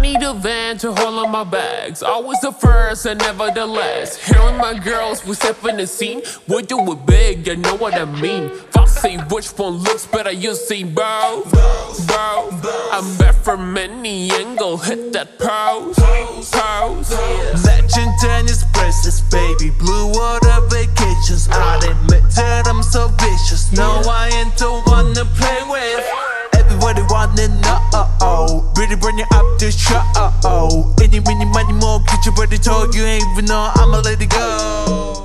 need a van to hold on my bags. Always the first and never the last. Hearing my girls, we step in the scene. We do it big, you know what I mean. If I say which one looks better, you see both. I'm back from many angle, hit that pose. Legend and expresses, baby. Blue water vacations. I admit that I'm so vicious. No, I ain't the one to play with. Everybody wanna know. Really bring you up the show. Any, mini, money, more. Get your body told you ain't even know I'ma let it go.